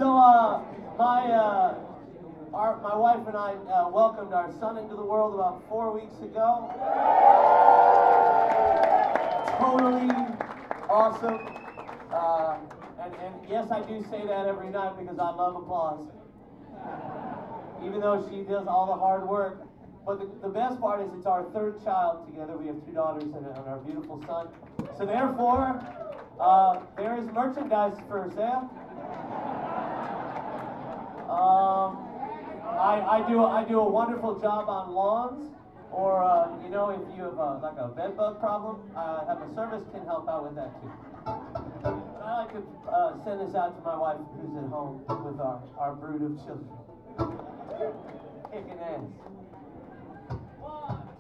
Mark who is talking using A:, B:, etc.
A: So, my wife and I welcomed our son into the world about 4 weeks ago. Totally awesome. And yes, I do say that every night because I love applause. Even though she does all the hard work. But the best part is it's our third child together. We have 2 daughters and our beautiful son. So therefore, there is merchandise for sale. I do a wonderful job on lawns, or if you have like a bed bug problem, I have a service can help out with that too. I like to send this out to my wife who's at home with our brood of children. Kicking ass.